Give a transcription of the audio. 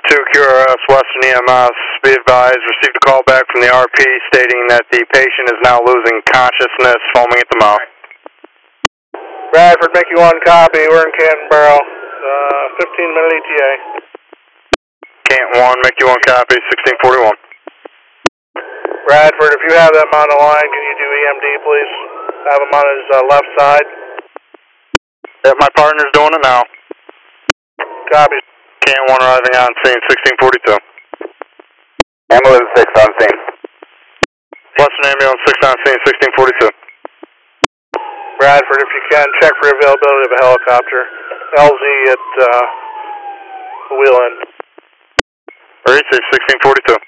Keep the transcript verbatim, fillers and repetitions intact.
two Q R S Western E M S, be advised, received a call back from the R P stating that the patient is now losing consciousness, foaming at the mouth. Bradford, Mickey one copy, we're in Canton Barrel, uh, fifteen minute E T A. Canton one, Mickey one copy, sixteen forty-one. Bradford, if you have them on the line, can you do E M D please? Have him on his uh, left side. Yep, my partner's doing it now. Copy. Canton one arriving on scene, sixteen forty-two. Ambulance six on scene. Western Ambulance six on scene, sixteen forty-two. Bradford, if you can, check for availability of a helicopter. L Z at uh, the wheel end. Receive, sixteen forty-two.